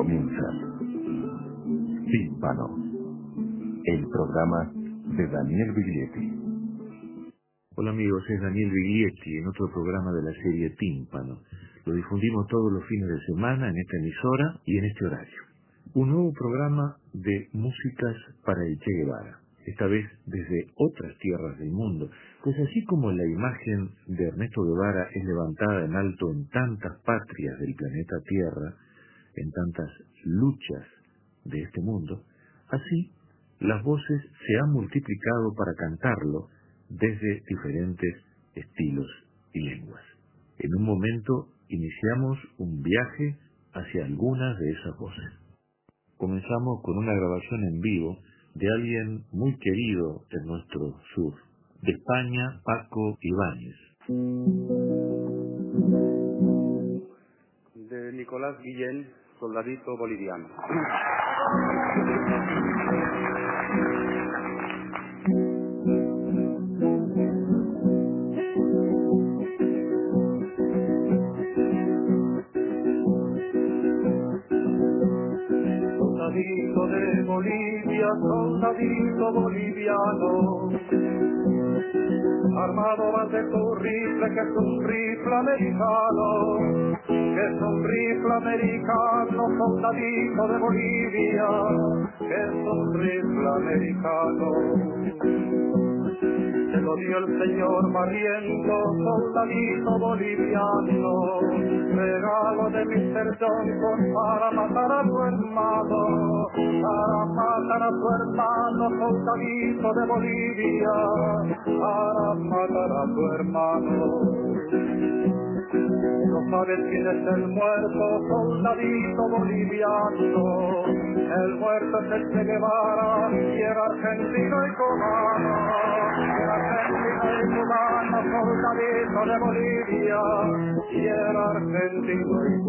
comienza Tímpano, el programa de Daniel Biglietti. Hola amigos, es Daniel Biglietti en otro programa de la serie Tímpano. Lo difundimos todos los fines de semana en esta emisora y en este horario. Un nuevo programa de músicas para el Che Guevara, esta vez desde otras tierras del mundo, pues así como la imagen de Ernesto Guevara es levantada en alto en tantas patrias del planeta Tierra, en tantas luchas de este mundo, así las voces se han multiplicado para cantarlo desde diferentes estilos y lenguas. En un momento iniciamos un viaje hacia algunas de esas voces. Comenzamos con una grabación en vivo de alguien muy querido en nuestro sur, de España, Paco Ibáñez. De Nicolás Guillén, soldadito boliviano. Soldadito de Bolivia, soldadito boliviano, armado más de tu rifle, que es un rifle americano, que es un rifle americano, soldadito de Bolivia, que es un rifle americano. Se lo dio el señor Barriento, soldadito boliviano, regalo de Mr. Johnson para matar a tu hermano, para matar a tu hermano, soldadito de Bolivia, para matar a tu hermano. No sabes quién es el muerto, soldadito boliviano. El muerto es el Che Guevara, y era argentino y cubano. Era argentino y cubano, soldadito de Bolivia, y era argentino y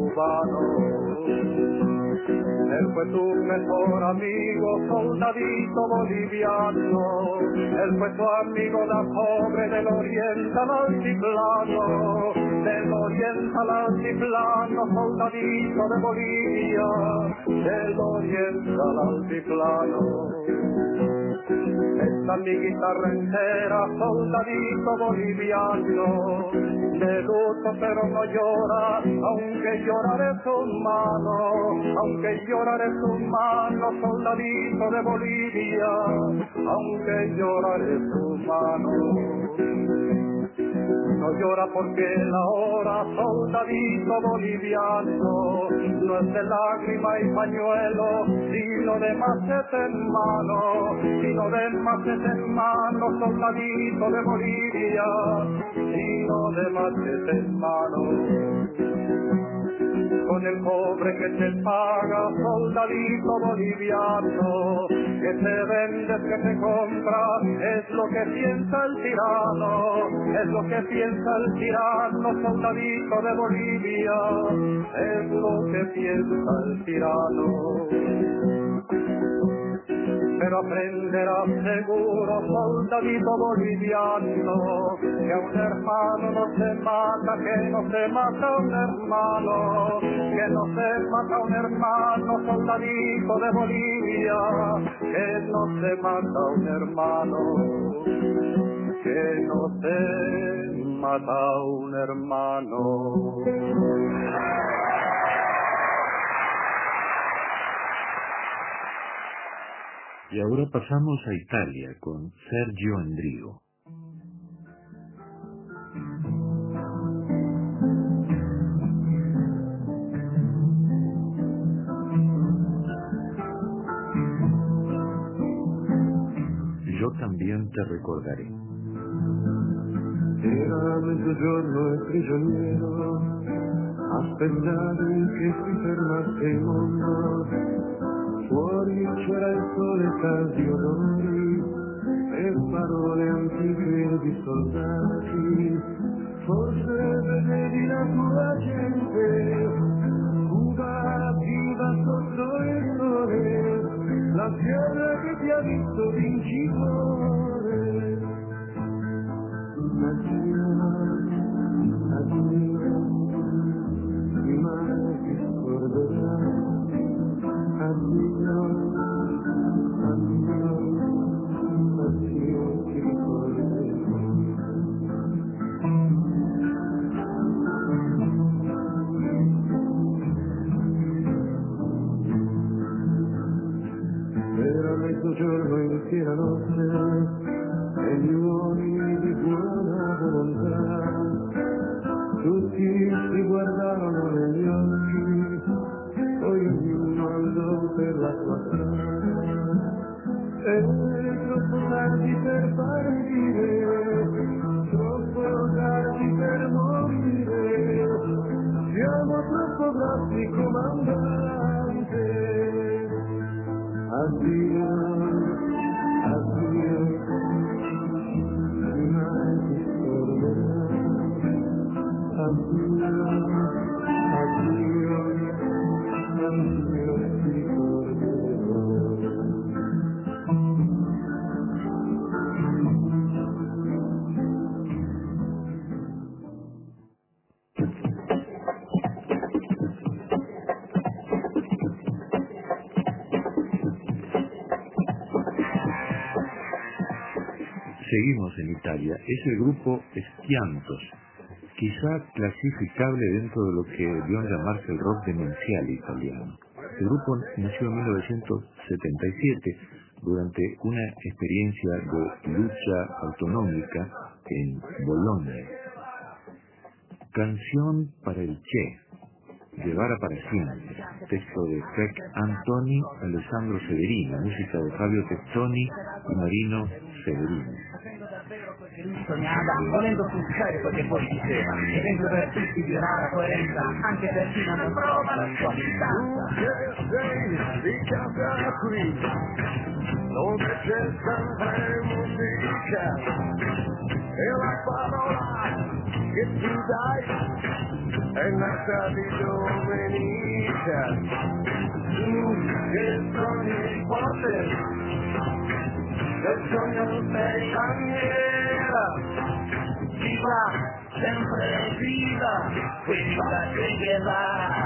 cubano. Él fue tu mejor amigo, soldadito boliviano. Él fue tu amigo, la pobre del oriente al altiplano. Del oriente al altiplano, soldadito de Bolivia. Del oriente al altiplano. Esta mi guitarra entera, soldadito boliviano, de luto pero no llora, aunque lloraré su mano, aunque lloraré su mano, soldadito de Bolivia, aunque lloraré su mano. No llora porque la hora, soldadito boliviano, no es de lágrima y pañuelo, sino de machete en mano, sino de machete en mano, soldadito de Bolivia, sino de machete en mano. Con el pobre que te paga, soldadito boliviano, que te vendes, que te compra, es lo que piensa el tirano, es lo que piensa el tirano, soldadito de Bolivia, es lo que piensa el tirano. Pero aprenderás seguro, soldadito boliviano, que a un hermano no se mata, que no se mata a un hermano, que no se mata a un hermano, soldadito de Bolivia, que no se mata a un hermano, que no se mata a un hermano. Y ahora pasamos a Italia con Sergio Endrigo. Yo también te recordaré. Era mezzogiorno e prigioniero, aspettare che si fermasse il mondo. Fuori c'era il sole caldi odori e parole antiche di soldati. Forse vedevi la tua gente, Cuba viva sotto il sole, la terra che ti ha visto vincitore. Addio, prima ti scorderà. intera notte e gli uomini di buona volontà tutti si guardarono negli occhi, poi ognuno andò per la sua strada. È troppo tardi per partire, troppo tardi per morire, siamo troppo grossi, comandante. Addio, addio, mai ti scorderò. Addio, addio, addio, ti ricorderò. Seguimos en Italia. Es el grupo Schiantos, quizá clasificable dentro de lo que dio a llamarse el rock demencial italiano. El grupo nació en 1977 durante una experiencia de lucha autonómica en Bologna. Canción para el Che, Guevara para siempre, texto de Fec Antoni, Alessandro Severini, música de Fabio Tezzoni y Marino Severini. Sognava, volendo succedere quel che poi diceva, esempio per tutti di rara coerenza, anche per chi non prova la sua distanza. Tu che sei di casa qui, dove c'è sempre musica, e la parola che tu dai è nata di domenica. Tu che sogni forte, del sogno sei bandiera, viva, sempre viva, questa Che Guevara.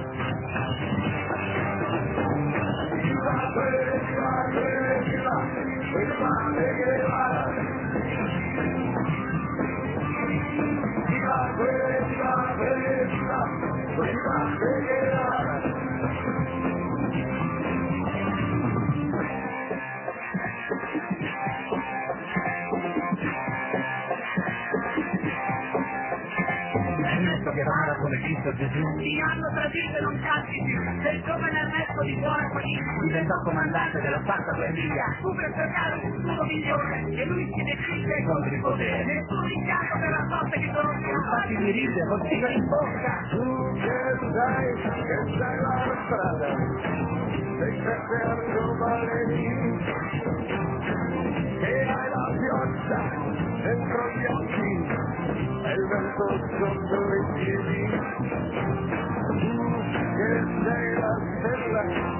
Viva, viva, viva, viva Che Guevara. Viva, viva, viva, viva Che Guevara. Ernesto Guevara come Cristo Gesù mi hanno tradito e non cazzi più, sei giovane Ernesto di buona qualità, diventò comandante della quarta guerriglia, tu per cercare un futuro migliore e lui si decide contro il potere. nessun rimpianto per la sorte che conosciamo. Infatti mi ride col figo in bocca. Tu che sai la strada, sei cercando baleni, che hai la pioggia dentro gli occhi e il vento sotto i piedi. Tu che sei la stella,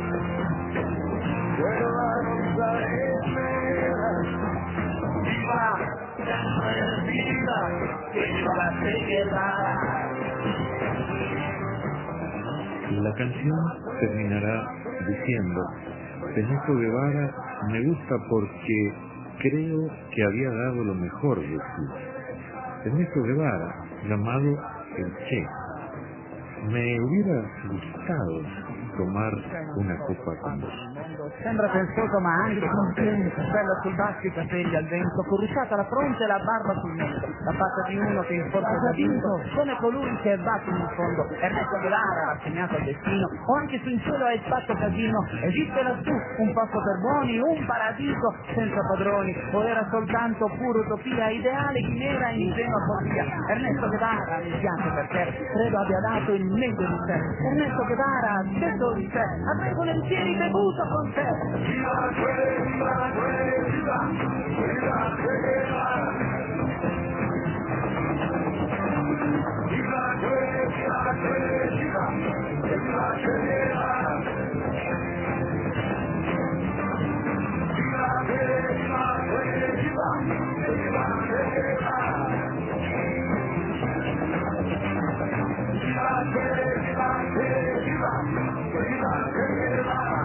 quella rossa e nera, Viva, sempre viva, viva Che Guevara. La canción terminará diciendo: Ernesto Guevara me gusta porque creo que había dado lo mejor de sí. Ernesto Guevara, llamado el Che. Me hubiera gustado tomar una copa con vos. Sembra pensoso ma anche contento, bella sul basso, i capelli al vento, corrucciata la fronte e la barba sul mento, la faccia di uno che in forza ha vinto, come colui che è battuto in fondo. Ernesto Guevara, rassegnato al destino, o anche su in cielo hai fatto casino, esiste lassù un posto per buoni, un paradiso senza padroni, o era soltanto pura utopia, ideale chimera e ingenua follia. Ernesto Guevara, mi piace perché credo abbia dato il meglio di sé. Ernesto Guevara, detto di sé, avrei volentieri bevuto con te. viva quella, viva, viva Che Guevara. Viva quella, viva, viva Che Guevara. Viva quella, viva, viva Che Guevara. Viva quella, viva, viva Che Guevara.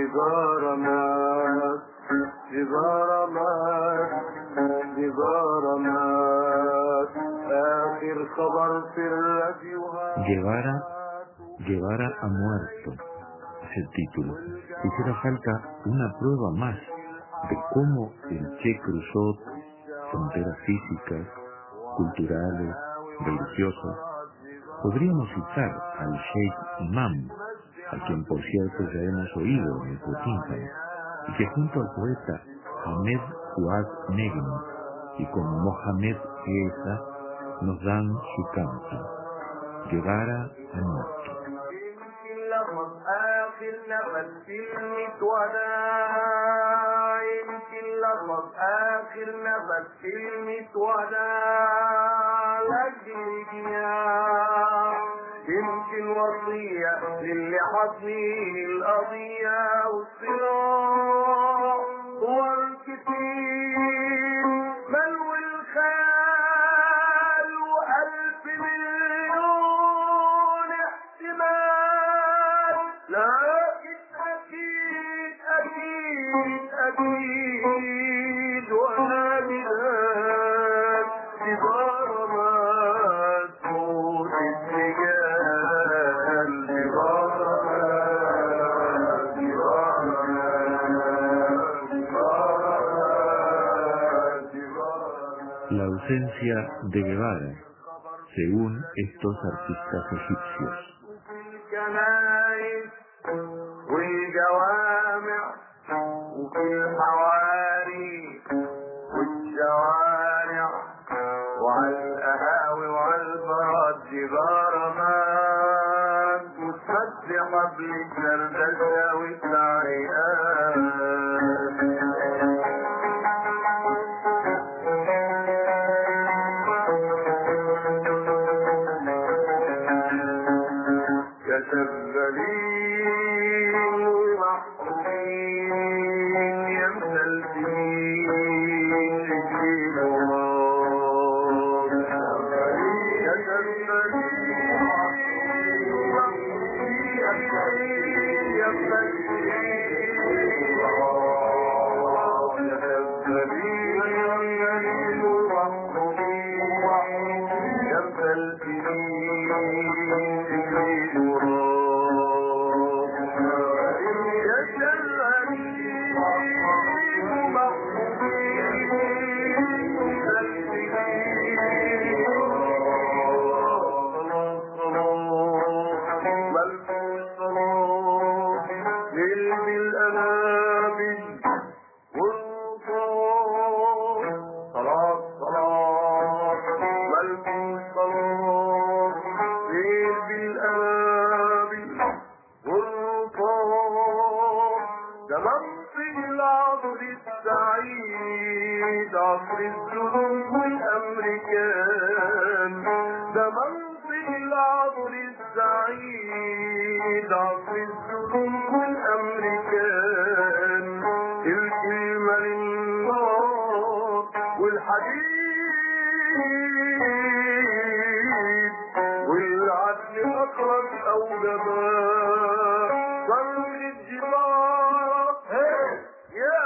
Guevara ha muerto, es el título. Hiciera falta una prueba más de cómo el Che cruzó fronteras físicas, culturales, religiosas. Podríamos citar al Sheikh Imam, a quien por cierto ya hemos oído en nuestro tímpano, y que junto al poeta Ahmed Fuad Negm y con Mohamed Eza nos dan su canto. Guevara ha muerto. يمكن وصية للي حاضنين القضية والصراع والكتير ملو الخيال وألف مليون احتمال لكن أكيد وأنا بذات عبارة ما تموت الرجال La ausencia de Guevara, según estos artistas egipcios. وفي الحواري والشوارع وعلى القهاوي وعالبراد جبارمان متفتحة بالدردشة والتعريقات كسبلين ومحرومين يمثلين الجيلون كسبلين ومحرومين عصر الظلم والأمريكان ده منطق العصر السعيد عصر الظلم والأمريكان الكلمة للنار والحديد والعدل أقرب أو جبان ضرب الجبار يا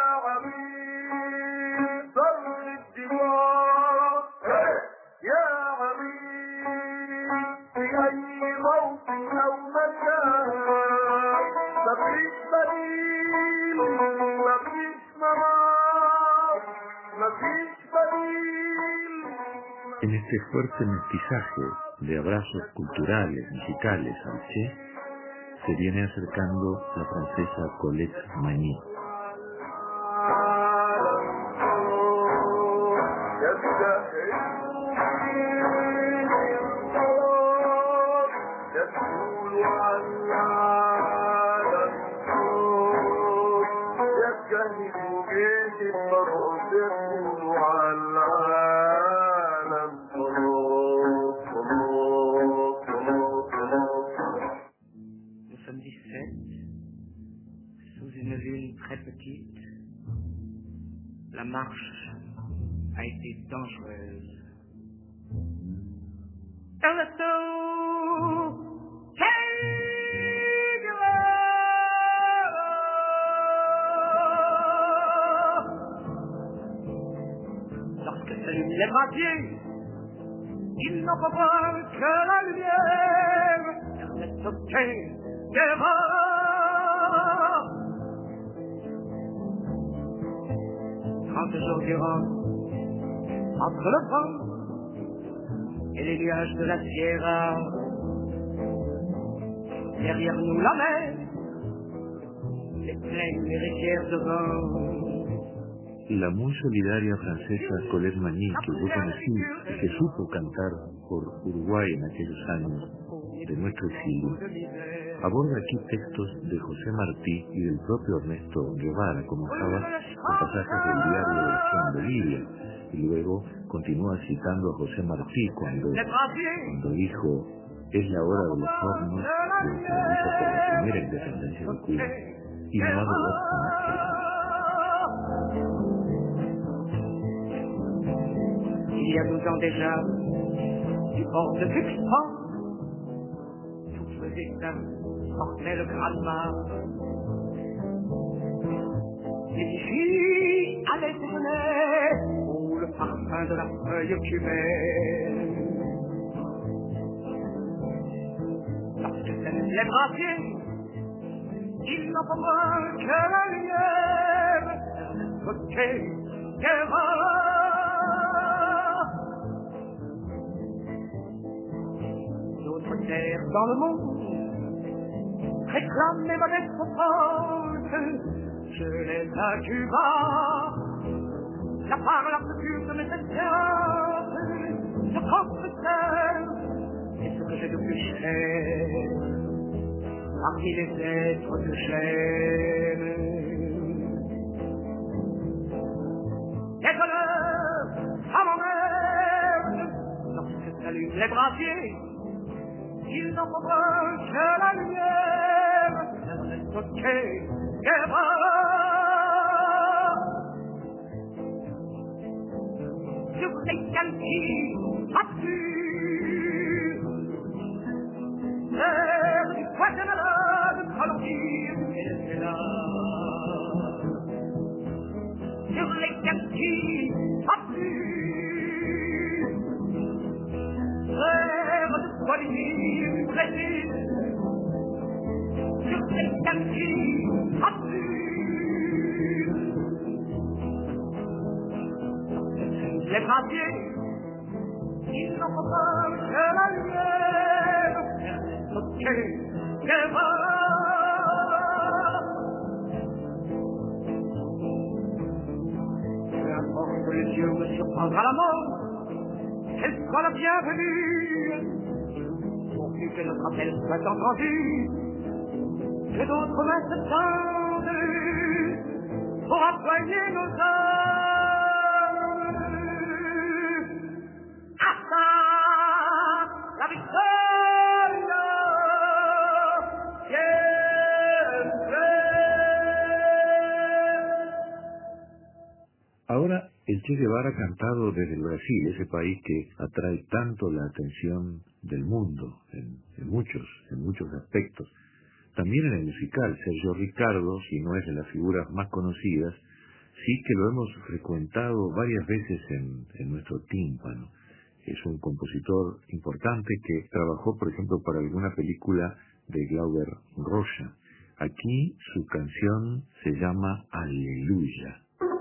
عبيد ضرب الجبار يا عبيد في أي موطن أو مكان مفيش بديل مفيش مرار مفيش بديل. En este fuerte mestizaje de abrazos culturales, musicales al Che, se viene acercando la francesa Colette Magny. Nous sommes 17, sous une lune très petite. La marche a été dangereuse. s'allument les braciers, ils n'ont pas peur que la lumière. Ernesto Che Guevara. 30 jours durant, entre le vent et les nuages de la Sierra, derrière nous la mer, les plaines, les rivières de vent. La muy solidaria francesa Colette Magny, que yo conocí y que supo cantar por Uruguay en aquellos años de nuestro exilio, aborda aquí textos de José Martí y del propio Ernesto Guevara, comenzaba con pasajes del diario de Acción Bolivia, y luego continúa citando a José Martí cuando dijo: es la hora de los hornos de lo que realiza por la primera independencia de Cuba, y no ha de verse más que eso. Il y a 12 ans déjà, du port de Tuxpan, tout faisait ça, portait le Granma. Les filles allaient déjeuner, oh le parfum de la feuille cubaine. Parce que c'est les braciers, ils n'ont pas moins que la lumière. Ok, Guevara. Dans le monde, réclame mes modestes forces, je les à Cuba, la part la plus pure de mes esclaves, je confesse, et ce que j'ai de plus cher, parmi les êtres que j'aime. Désoleur à mon rêve, lorsque s'allument les braciers, ils n'ont pas peur que la lumière. Ernesto Che Guevara. Sur les calquis matures, vers du Guatemala, de Colombie, Venezuela. Sur les calquis matures, vers de Bolivie, du Brésil, sur les calquis matures. Les braciers, ils n'ont pas peur que la lumière. Ok, Guevara. Peu importe que les yeux me surprendra la mort, qu'elle soit la bienvenue, pourvu que notre appel soit entendu, que d'autres mains se tendent pour appoigner nos âmes. Hasta la victoria siempre. Ahora, el Che Guevara cantado desde el Brasil, ese país que atrae tanto la atención del mundo en muchos aspectos. También en el musical, Sergio Ricardo, si no es de las figuras más conocidas, sí que lo hemos frecuentado varias veces en nuestro tímpano. Es un compositor importante que trabajó, por ejemplo, para alguna película de Glauber Rocha. Aquí su canción se llama Aleluya.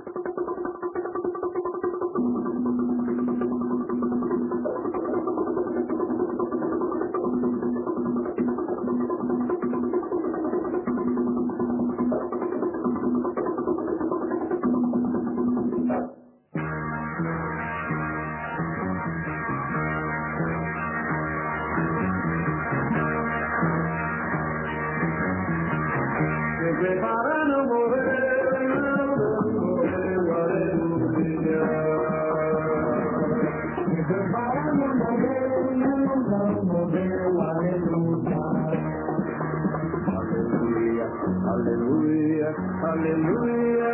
Aleluya, aleluya,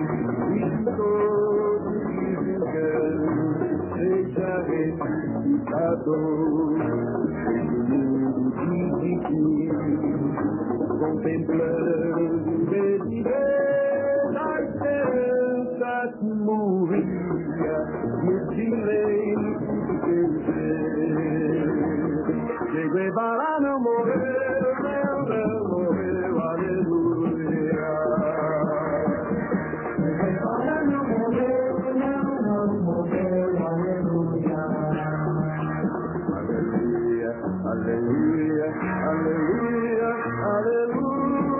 aleluya. pescador, en un mundo difícil, contemplando de viver la esperanza que moría y el silencio que ser. Che Guevara no morreu, não morreu, aleluia. Che Guevara não morreu, não morreu, aleluia. Aleluia, aleluia, aleluia,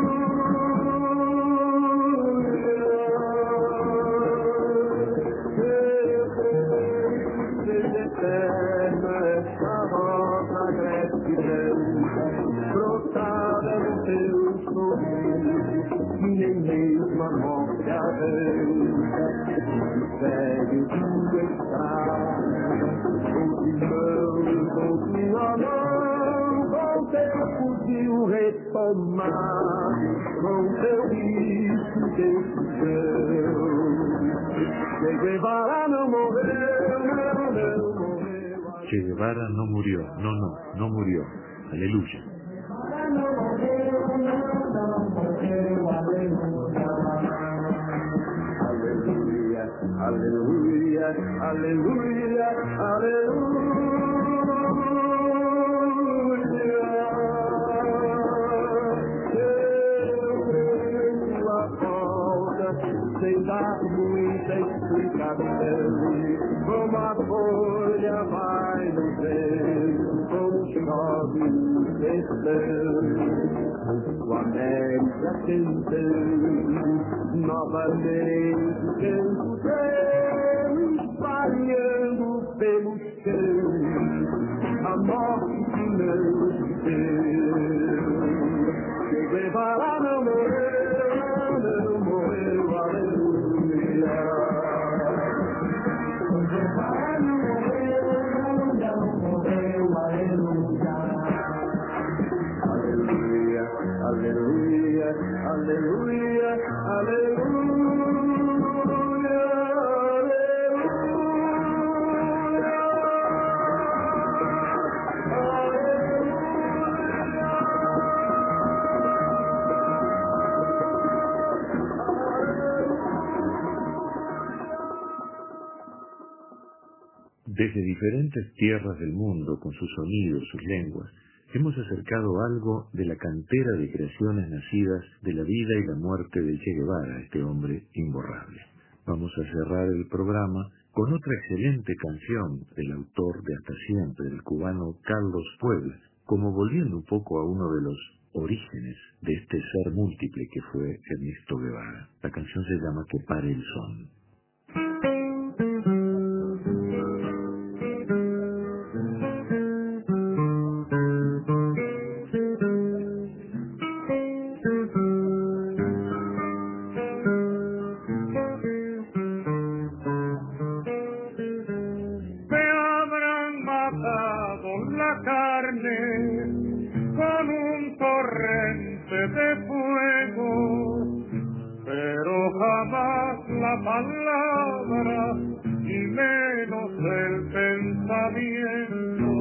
aleluia. Seja eterna esta rosa gratidão, brotada no teu sorriso, que nem mesmo a morte arranca. Segue tua estrada, com tua mão, com teu fuzil retomar, com teu risco decisão. Che Guevara não morreu, não morreu. Che Guevara no murió, no murió. Aleluya. Aleluia, aleluia, aleluia. Eu vejo a volta sem dar muita explicação, como a folha vai no vento, como chove no sertão. O América cantando novamente canto teu, espalhando pelo chão a morte que não se deu. Che Guevara não morreu, aleluia. Che Guevara não morreu, aleluia. Aleluia, aleluia, aleluia. Desde diferentes tierras del mundo, con sus sonidos, sus lenguas, hemos acercado algo de la cantera de creaciones nacidas de la vida y la muerte de Che Guevara, este hombre imborrable. Vamos a cerrar el programa con otra excelente canción del autor de Hasta Siempre, del cubano Carlos Puebla, como volviendo un poco a uno de los orígenes de este ser múltiple que fue Ernesto Guevara. La canción se llama Que pare el son. Con un torrente de fuego, pero jamás la palabra y menos el pensamiento.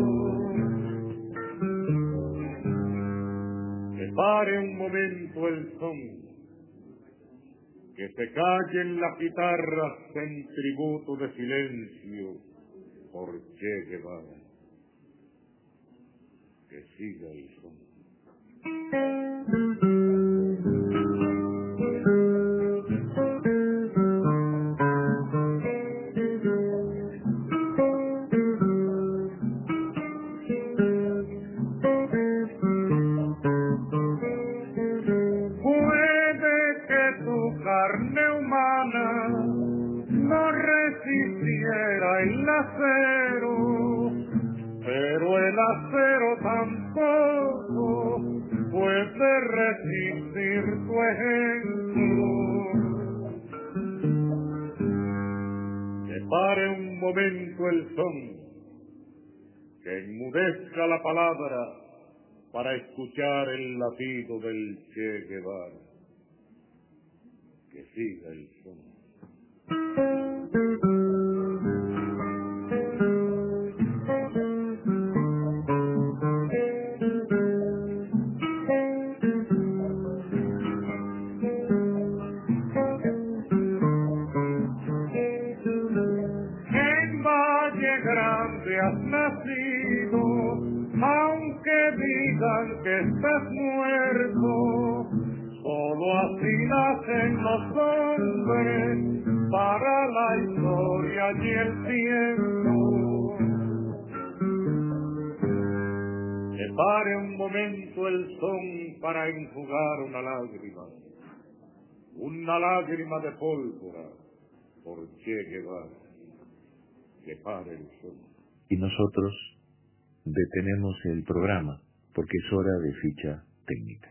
Que pare un momento el son, que se callen las guitarras en tributo de silencio por Che Guevara. Que siga el son. Puede que tu carne humana no resistiera el acero, pero el acero tampoco puede resistir tu ejemplo. Que pare un momento el son, que enmudezca la palabra para escuchar el latido del Che Guevara. Que siga el son. has nacido, aunque digan que estás muerto, solo así nacen los hombres para la historia y el tiempo. Que pare un momento el son para enjugar una lágrima de pólvora por Che Guevara. Que pare el son. Y nosotros detenemos el programa porque es hora de ficha técnica.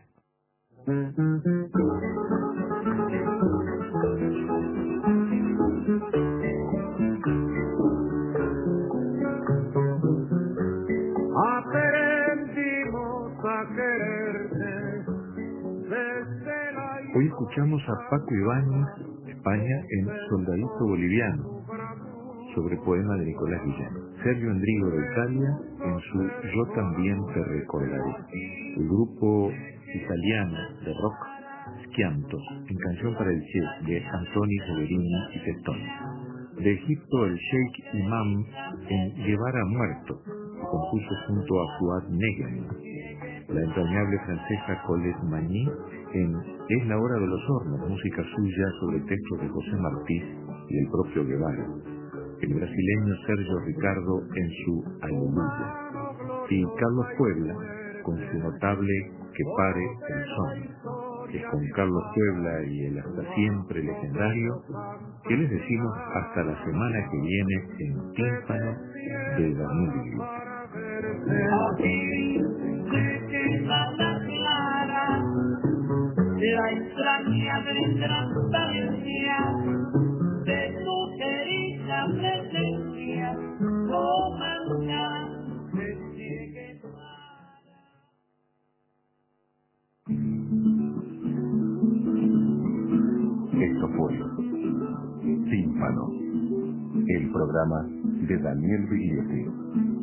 Aprendimos a quererte desde la... Hoy escuchamos a Paco Ibáñez, España, en Soldadito Boliviano, sobre poema de Nicolás Guillén. Sergio Endrigo de Italia, en su Yo también te recordaré. El grupo italiano de rock Schiantos, en Canción para el Che, de Antoni Severini y Testoni. De Egipto, el Sheikh Imam, en Guevara Muerto, que compuso junto a Fuad Negri. La entrañable francesa Colette Magny, en Es la hora de los hornos, música suya sobre textos de José Martí y del propio Guevara. El brasileño Sergio Ricardo en su Aleluya. Y Carlos Puebla, con su notable Que pare el son. Es con Carlos Puebla y el hasta siempre legendario que les decimos hasta la semana que viene en Tímpano de Daniel La extraña transparencia de tu querida presencia, comandante Che Guevara. Esto fue Tímpano, el programa de Daniel Biglietti.